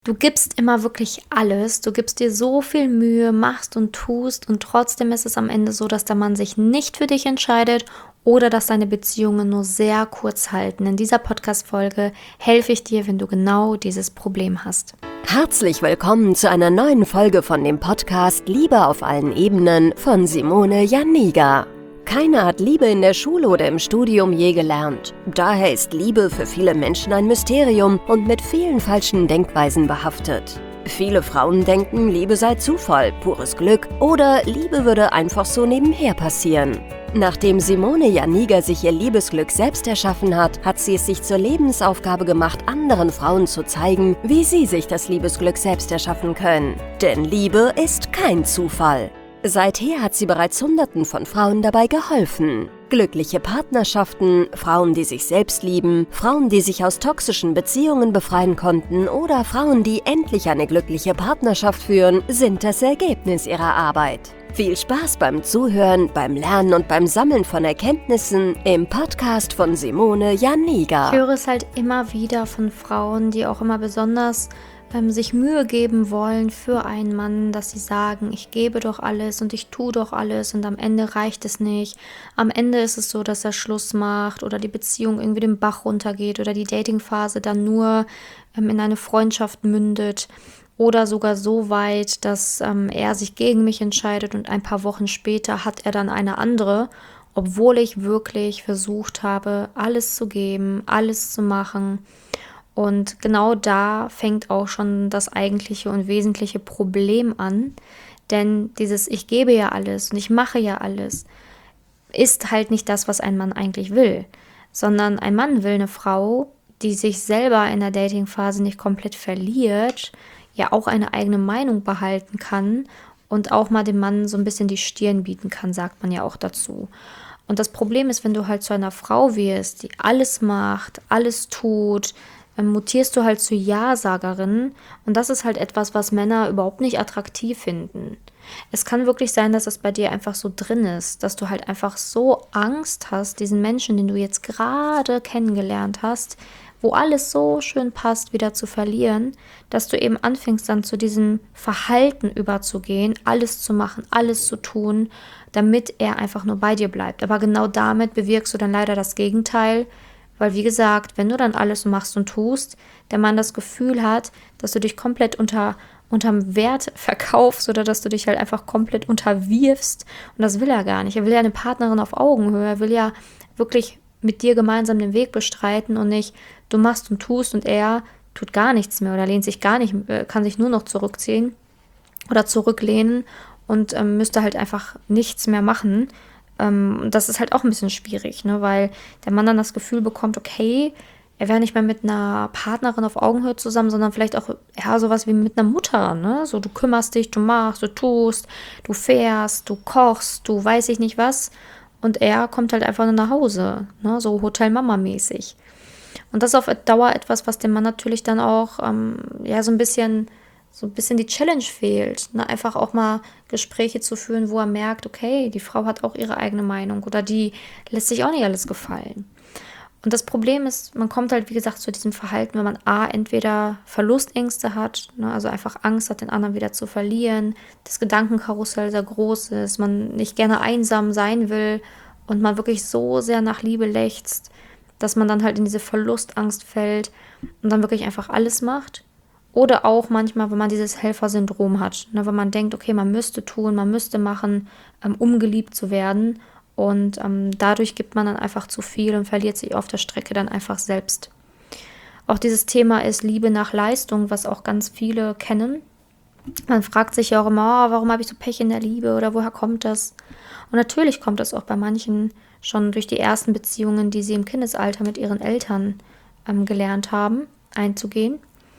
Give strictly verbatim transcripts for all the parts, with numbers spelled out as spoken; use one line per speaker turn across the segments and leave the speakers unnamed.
Du gibst immer wirklich alles, du gibst dir so viel Mühe, machst und tust und trotzdem ist es am Ende so, dass der Mann sich nicht für dich entscheidet oder dass deine Beziehungen nur sehr kurz halten. In dieser Podcast-Folge helfe ich dir, wenn du genau dieses Problem hast.
Herzlich willkommen zu einer neuen Folge von dem Podcast Liebe auf allen Ebenen von Simone Janiga. Keiner hat Liebe in der Schule oder im Studium je gelernt. Daher ist Liebe für viele Menschen ein Mysterium und mit vielen falschen Denkweisen behaftet. Viele Frauen denken, Liebe sei Zufall, pures Glück oder Liebe würde einfach so nebenher passieren. Nachdem Simone Janiga sich ihr Liebesglück selbst erschaffen hat, hat sie es sich zur Lebensaufgabe gemacht, anderen Frauen zu zeigen, wie sie sich das Liebesglück selbst erschaffen können. Denn Liebe ist kein Zufall. Seither hat sie bereits Hunderten von Frauen dabei geholfen. Glückliche Partnerschaften, Frauen, die sich selbst lieben, Frauen, die sich aus toxischen Beziehungen befreien konnten oder Frauen, die endlich eine glückliche Partnerschaft führen, sind das Ergebnis ihrer Arbeit. Viel Spaß beim Zuhören, beim Lernen und beim Sammeln von Erkenntnissen im Podcast von Simone Janiga.
Ich höre es halt immer wieder von Frauen, die auch immer besonders ähm, sich Mühe geben wollen für einen Mann, dass sie sagen, ich gebe doch alles und ich tue doch alles und am Ende reicht es nicht. Am Ende ist es so, dass er Schluss macht oder die Beziehung irgendwie den Bach runtergeht oder die Datingphase dann nur ähm, in eine Freundschaft mündet. Oder sogar so weit, dass ähm, er sich gegen mich entscheidet und ein paar Wochen später hat er dann eine andere, obwohl ich wirklich versucht habe, alles zu geben, alles zu machen. Und genau da fängt auch schon das eigentliche und wesentliche Problem an. Denn dieses Ich gebe ja alles und ich mache ja alles, ist halt nicht das, was ein Mann eigentlich will. Sondern ein Mann will eine Frau, die sich selber in der Datingphase nicht komplett verliert, ja auch eine eigene Meinung behalten kann und auch mal dem Mann so ein bisschen die Stirn bieten kann, sagt man ja auch dazu. Und das Problem ist, wenn du halt zu einer Frau wirst, die alles macht, alles tut, ähm, mutierst du halt zu Ja-Sagerin und das ist halt etwas, was Männer überhaupt nicht attraktiv finden. Es kann wirklich sein, dass das bei dir einfach so drin ist, dass du halt einfach so Angst hast, diesen Menschen, den du jetzt gerade kennengelernt hast, wo alles so schön passt, wieder zu verlieren, dass du eben anfängst dann zu diesem Verhalten überzugehen, alles zu machen, alles zu tun, damit er einfach nur bei dir bleibt. Aber genau damit bewirkst du dann leider das Gegenteil, weil wie gesagt, wenn du dann alles machst und tust, der Mann das Gefühl hat, dass du dich komplett unter unterm Wert verkaufst oder dass du dich halt einfach komplett unterwirfst und das will er gar nicht. Er will ja eine Partnerin auf Augenhöhe, er will ja wirklich mit dir gemeinsam den Weg bestreiten und nicht du machst und tust und er tut gar nichts mehr oder lehnt sich gar nicht, kann sich nur noch zurückziehen oder zurücklehnen und ähm, müsste halt einfach nichts mehr machen. Ähm, und das ist halt auch ein bisschen schwierig, ne, weil der Mann dann das Gefühl bekommt, okay, er wäre nicht mehr mit einer Partnerin auf Augenhöhe zusammen, sondern vielleicht auch ja, sowas wie mit einer Mutter, ne? So, du kümmerst dich, du machst, du tust, du fährst, du kochst, du weiß ich nicht was. Und er kommt halt einfach nur nach Hause, ne? So Hotel-Mama-mäßig. Und das ist auf Dauer etwas, was dem Mann natürlich dann auch ähm, ja, so ein bisschen, so ein bisschen die Challenge fehlt. Ne? Einfach auch mal Gespräche zu führen, wo er merkt, okay, die Frau hat auch ihre eigene Meinung oder die lässt sich auch nicht alles gefallen. Und das Problem ist, man kommt halt, wie gesagt, zu diesem Verhalten, wenn man A, entweder Verlustängste hat, ne, also einfach Angst hat, den anderen wieder zu verlieren, das Gedankenkarussell sehr groß ist, man nicht gerne einsam sein will und man wirklich so sehr nach Liebe lechzt, dass man dann halt in diese Verlustangst fällt und dann wirklich einfach alles macht. Oder auch manchmal, wenn man dieses Helfersyndrom hat, ne, wenn man denkt, okay, man müsste tun, man müsste machen, ähm, um geliebt zu werden. Und ähm, dadurch gibt man dann einfach zu viel und verliert sich auf der Strecke dann einfach selbst. Auch dieses Thema ist Liebe nach Leistung, was auch ganz viele kennen. Man fragt sich ja auch immer, oh, warum habe ich so Pech in der Liebe oder woher kommt das? Und natürlich kommt das auch bei manchen schon durch die ersten Beziehungen, die sie im Kindesalter mit ihren Eltern ähm, gelernt haben, einzugehen.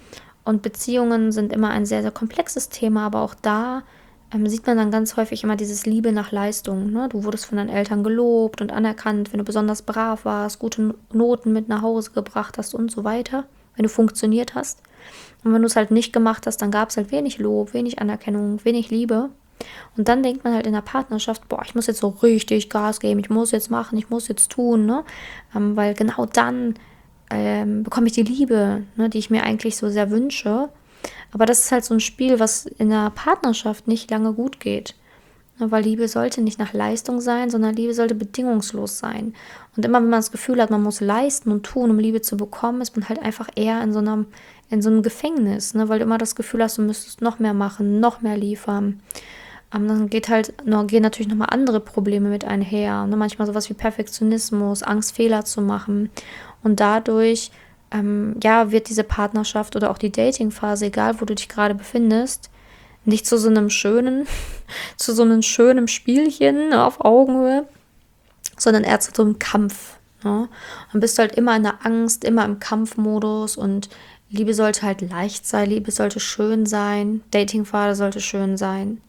Und Beziehungen sind immer ein sehr, sehr komplexes Thema, aber auch da ähm, sieht man dann ganz häufig immer dieses Liebe nach Leistung. Ne? Du wurdest von deinen Eltern gelobt und anerkannt, wenn du besonders brav warst, gute Noten mit nach Hause gebracht hast und so weiter, wenn du funktioniert hast. Und wenn du es halt nicht gemacht hast, dann gab es halt wenig Lob, wenig Anerkennung, wenig Liebe. Und dann denkt man halt in der Partnerschaft, boah, ich muss jetzt so richtig Gas geben, ich muss jetzt machen, ich muss jetzt tun, ne? Ähm, weil genau dann ähm, bekomme ich die Liebe, ne, die ich mir eigentlich so sehr wünsche. Aber das ist halt so ein Spiel, was in einer Partnerschaft nicht lange gut geht. Weil Liebe sollte nicht nach Leistung sein, sondern Liebe sollte bedingungslos sein. Und immer wenn man das Gefühl hat, man muss leisten und tun, um Liebe zu bekommen, ist man halt einfach eher in so einem, in so einem Gefängnis, ne? Weil du immer das Gefühl hast, du müsstest noch mehr machen, noch mehr liefern. Ähm, dann geht halt, noch, gehen natürlich nochmal andere Probleme mit einher. Ne? Manchmal sowas wie Perfektionismus, Angst, Fehler zu machen. Und dadurch, ähm, ja, wird diese Partnerschaft oder auch die Datingphase, egal wo du dich gerade befindest, nicht zu so einem schönen, zu so einem schönen Spielchen, ne, auf Augenhöhe, sondern eher zu so einem Kampf. Ne? Dann bist du halt immer in der Angst, immer im Kampfmodus und Liebe sollte halt leicht sein, Liebe sollte schön sein, Datingphase sollte schön sein.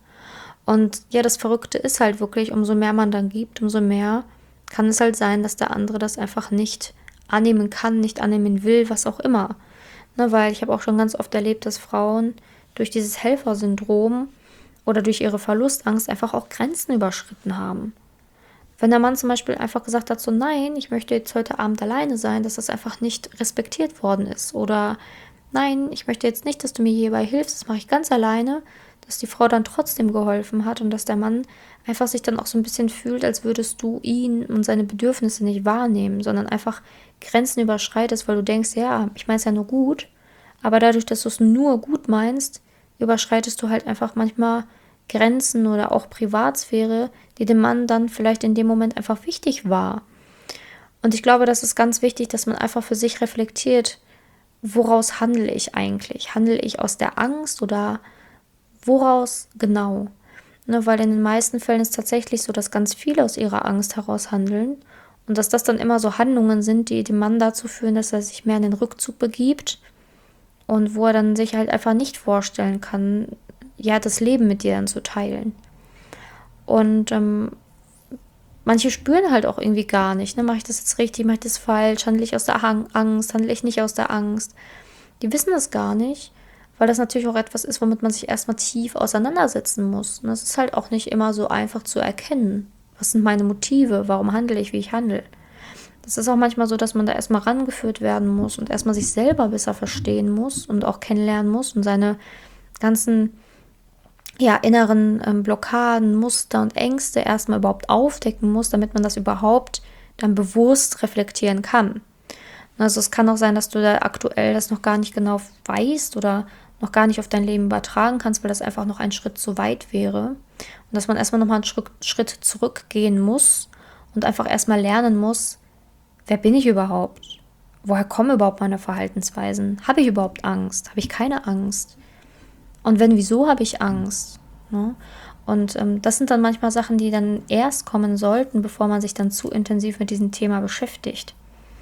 Und ja, das Verrückte ist halt wirklich, umso mehr man dann gibt, umso mehr kann es halt sein, dass der andere das einfach nicht annehmen kann, nicht annehmen will, was auch immer. Ne, weil ich habe auch schon ganz oft erlebt, dass Frauen durch dieses Helfersyndrom oder durch ihre Verlustangst einfach auch Grenzen überschritten haben. Wenn der Mann zum Beispiel einfach gesagt hat, so nein, ich möchte jetzt heute Abend alleine sein, dass das einfach nicht respektiert worden ist. Oder nein, ich möchte jetzt nicht, dass du mir hierbei hilfst, das mache ich ganz alleine, dass die Frau dann trotzdem geholfen hat und dass der Mann einfach sich dann auch so ein bisschen fühlt, als würdest du ihn und seine Bedürfnisse nicht wahrnehmen, sondern einfach Grenzen überschreitest, weil du denkst, ja, ich meine es ja nur gut, aber dadurch, dass du es nur gut meinst, überschreitest du halt einfach manchmal Grenzen oder auch Privatsphäre, die dem Mann dann vielleicht in dem Moment einfach wichtig war. Und ich glaube, das ist ganz wichtig, dass man einfach für sich reflektiert, woraus handle ich eigentlich? Handle ich aus der Angst oder woraus genau? Ne, weil in den meisten Fällen ist tatsächlich so, dass ganz viele aus ihrer Angst heraus handeln und dass das dann immer so Handlungen sind, die dem Mann dazu führen, dass er sich mehr in den Rückzug begibt und wo er dann sich halt einfach nicht vorstellen kann, ja, das Leben mit dir dann zu teilen. Und ähm, manche spüren halt auch irgendwie gar nicht, ne, mache ich das jetzt richtig, mache ich das falsch, handle ich aus der Angst, handle ich nicht aus der Angst. Die wissen das gar nicht, weil das natürlich auch etwas ist, womit man sich erstmal tief auseinandersetzen muss. Und es ist halt auch nicht immer so einfach zu erkennen, was sind meine Motive, warum handle ich, wie ich handle. Das ist auch manchmal so, dass man da erstmal rangeführt werden muss und erstmal sich selber besser verstehen muss und auch kennenlernen muss und seine ganzen ja, inneren ähm, Blockaden, Muster und Ängste erstmal überhaupt aufdecken muss, damit man das überhaupt dann bewusst reflektieren kann. Also es kann auch sein, dass du da aktuell das noch gar nicht genau weißt oder noch gar nicht auf dein Leben übertragen kannst, weil das einfach noch ein Schritt zu weit wäre. Und dass man erstmal nochmal einen Schritt, Schritt zurückgehen muss und einfach erstmal lernen muss, wer bin ich überhaupt? Woher kommen überhaupt meine Verhaltensweisen? Habe ich überhaupt Angst? Habe ich keine Angst? Und wenn, wieso habe ich Angst? Ne? Und ähm, das sind dann manchmal Sachen, die dann erst kommen sollten, bevor man sich dann zu intensiv mit diesem Thema beschäftigt.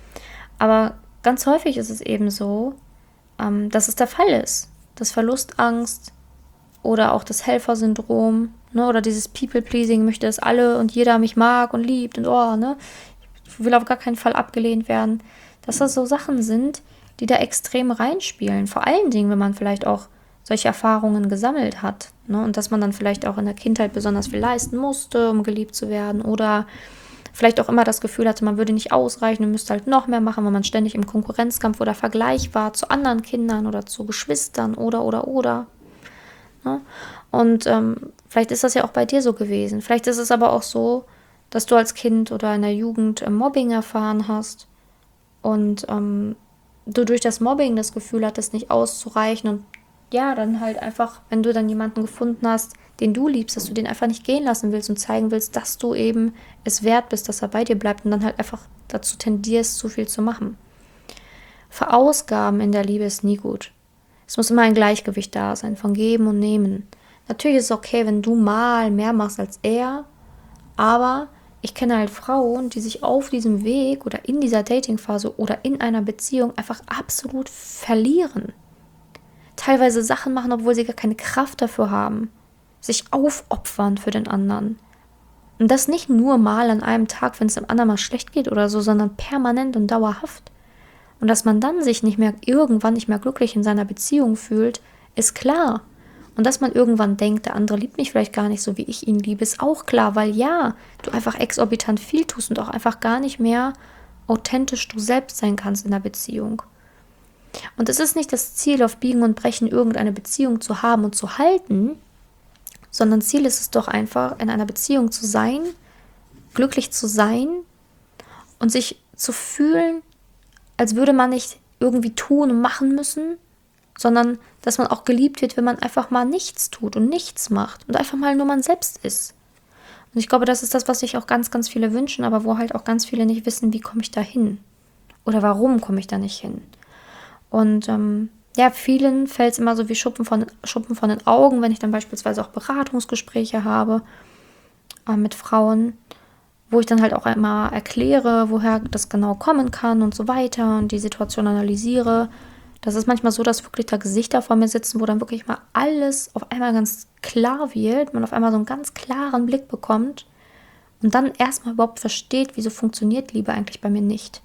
Aber ganz häufig ist es eben so, ähm, dass es der Fall ist. Dass Verlustangst oder auch das Helfersyndrom, ne, oder dieses People-Pleasing, möchte, dass alle und jeder mich mag und liebt und oh, ne, ich will auf gar keinen Fall abgelehnt werden. Dass das so Sachen sind, die da extrem reinspielen. Vor allen Dingen, wenn man vielleicht auch solche Erfahrungen gesammelt hat, ne, und dass man dann vielleicht auch in der Kindheit besonders viel leisten musste, um geliebt zu werden oder vielleicht auch immer das Gefühl hatte, man würde nicht ausreichen und müsste halt noch mehr machen, weil man ständig im Konkurrenzkampf oder Vergleich war zu anderen Kindern oder zu Geschwistern oder, oder, oder. Ne? Und ähm, vielleicht ist das ja auch bei dir so gewesen. Vielleicht ist es aber auch so, dass du als Kind oder in der Jugend äh, Mobbing erfahren hast und ähm, du durch das Mobbing das Gefühl hattest, nicht auszureichen und ja, dann halt einfach, wenn du dann jemanden gefunden hast, den du liebst, dass du den einfach nicht gehen lassen willst und zeigen willst, dass du eben es wert bist, dass er bei dir bleibt und dann halt einfach dazu tendierst, zu viel zu machen. Verausgaben in der Liebe ist nie gut. Es muss immer ein Gleichgewicht da sein, von Geben und Nehmen. Natürlich ist es okay, wenn du mal mehr machst als er, aber ich kenne halt Frauen, die sich auf diesem Weg oder in dieser Datingphase oder in einer Beziehung einfach absolut verlieren. Teilweise Sachen machen, obwohl sie gar keine Kraft dafür haben. Sich aufopfern für den anderen. Und das nicht nur mal an einem Tag, wenn es dem anderen mal schlecht geht oder so, sondern permanent und dauerhaft. Und dass man dann sich nicht mehr, irgendwann nicht mehr glücklich in seiner Beziehung fühlt, ist klar. Und dass man irgendwann denkt, der andere liebt mich vielleicht gar nicht so, wie ich ihn liebe, ist auch klar, weil ja, du einfach exorbitant viel tust und auch einfach gar nicht mehr authentisch du selbst sein kannst in der Beziehung. Und es ist nicht das Ziel, auf Biegen und Brechen irgendeine Beziehung zu haben und zu halten, sondern Ziel ist es doch einfach, in einer Beziehung zu sein, glücklich zu sein und sich zu fühlen, als würde man nicht irgendwie tun und machen müssen, sondern dass man auch geliebt wird, wenn man einfach mal nichts tut und nichts macht und einfach mal nur man selbst ist. Und ich glaube, das ist das, was sich auch ganz, ganz viele wünschen, aber wo halt auch ganz viele nicht wissen, wie komme ich da hin? Oder warum komme ich da nicht hin? Und ähm, ja, vielen fällt es immer so wie Schuppen von, Schuppen von den Augen, wenn ich dann beispielsweise auch Beratungsgespräche habe äh, mit Frauen, wo ich dann halt auch immer erkläre, woher das genau kommen kann und so weiter und die Situation analysiere. Das ist manchmal so, dass wirklich da Gesichter vor mir sitzen, wo dann wirklich mal alles auf einmal ganz klar wird, man auf einmal so einen ganz klaren Blick bekommt und dann erstmal überhaupt versteht, wieso funktioniert Liebe eigentlich bei mir nicht.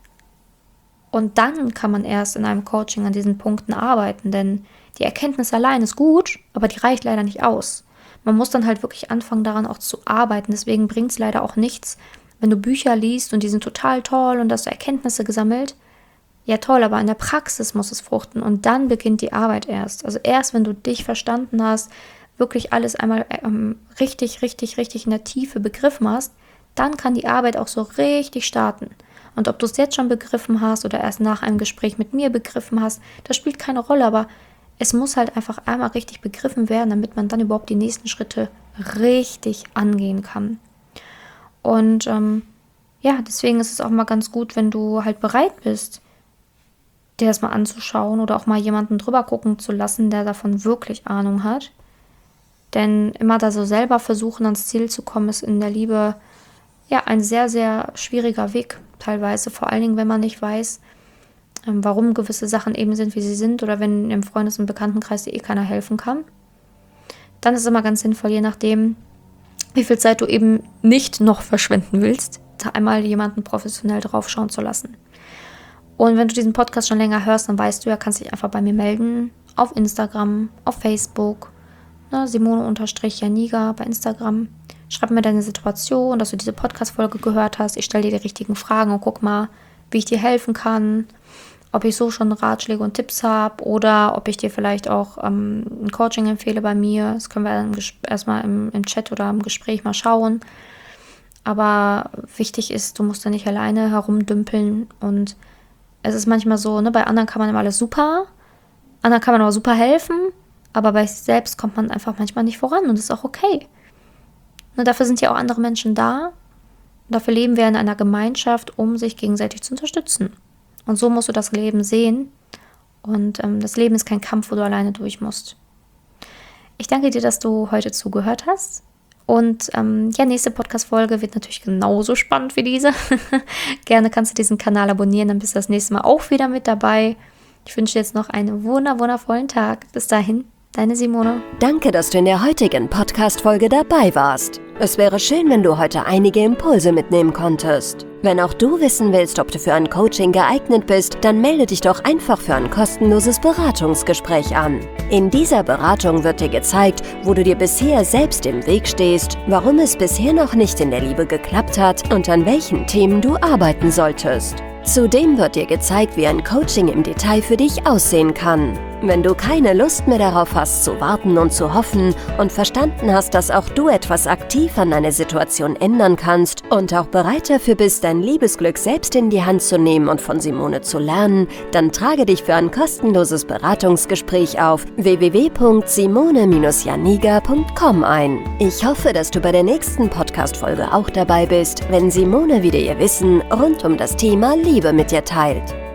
Und dann kann man erst in einem Coaching an diesen Punkten arbeiten, denn die Erkenntnis allein ist gut, aber die reicht leider nicht aus. Man muss dann halt wirklich anfangen, daran auch zu arbeiten. Deswegen bringt es leider auch nichts, wenn du Bücher liest und die sind total toll und hast du Erkenntnisse gesammelt. Ja toll, aber in der Praxis muss es fruchten und dann beginnt die Arbeit erst. Also erst, wenn du dich verstanden hast, wirklich alles einmal ähm, richtig, richtig, richtig in der Tiefe begriffen hast, dann kann die Arbeit auch so richtig starten. Und ob du es jetzt schon begriffen hast oder erst nach einem Gespräch mit mir begriffen hast, das spielt keine Rolle, aber es muss halt einfach einmal richtig begriffen werden, damit man dann überhaupt die nächsten Schritte richtig angehen kann. Und ähm, ja, deswegen ist es auch mal ganz gut, wenn du halt bereit bist, dir das mal anzuschauen oder auch mal jemanden drüber gucken zu lassen, der davon wirklich Ahnung hat. Denn immer da so selber versuchen, ans Ziel zu kommen, ist in der Liebe ja ein sehr, sehr schwieriger Weg teilweise. Vor allen Dingen, wenn man nicht weiß, warum gewisse Sachen eben sind, wie sie sind oder wenn im Freundes- und Bekanntenkreis dir eh keiner helfen kann. Dann ist es immer ganz sinnvoll, je nachdem, wie viel Zeit du eben nicht noch verschwenden willst, da einmal jemanden professionell drauf schauen zu lassen. Und wenn du diesen Podcast schon länger hörst, dann weißt du ja, kannst dich einfach bei mir melden, auf Instagram, auf Facebook, ne, Simone-Janiga bei Instagram. Schreib mir deine Situation, dass du diese Podcast-Folge gehört hast. Ich stelle dir die richtigen Fragen und guck mal, wie ich dir helfen kann, ob ich so schon Ratschläge und Tipps habe oder ob ich dir vielleicht auch ähm, ein Coaching empfehle bei mir. Das können wir dann erstmal im, im Chat oder im Gespräch mal schauen. Aber wichtig ist, du musst da nicht alleine herumdümpeln und es ist manchmal so, ne, bei anderen kann man immer alles super, anderen kann man aber super helfen, aber bei sich selbst kommt man einfach manchmal nicht voran und das ist auch okay. Ne, dafür sind ja auch andere Menschen da und dafür leben wir in einer Gemeinschaft, um sich gegenseitig zu unterstützen. Und so musst du das Leben sehen und ähm, das Leben ist kein Kampf, wo du alleine durch musst. Ich danke dir, dass du heute zugehört hast. Und ähm, ja, nächste Podcast-Folge wird natürlich genauso spannend wie diese. Gerne kannst du diesen Kanal abonnieren, dann bist du das nächste Mal auch wieder mit dabei. Ich wünsche dir jetzt noch einen wunder, wundervollen Tag. Bis dahin, deine Simone.
Danke, dass du in der heutigen Podcast-Folge dabei warst. Es wäre schön, wenn du heute einige Impulse mitnehmen konntest. Wenn auch du wissen willst, ob du für ein Coaching geeignet bist, dann melde dich doch einfach für ein kostenloses Beratungsgespräch an. In dieser Beratung wird dir gezeigt, wo du dir bisher selbst im Weg stehst, warum es bisher noch nicht in der Liebe geklappt hat und an welchen Themen du arbeiten solltest. Zudem wird dir gezeigt, wie ein Coaching im Detail für dich aussehen kann. Wenn du keine Lust mehr darauf hast, zu warten und zu hoffen und verstanden hast, dass auch du etwas aktiv an deiner Situation ändern kannst und auch bereit dafür bist, dein Liebesglück selbst in die Hand zu nehmen und von Simone zu lernen, dann trage dich für ein kostenloses Beratungsgespräch auf w w w punkt simone janiga punkt com ein. Ich hoffe, dass du bei der nächsten Podcast-Folge auch dabei bist, wenn Simone wieder ihr Wissen rund um das Thema Liebe mit dir teilt.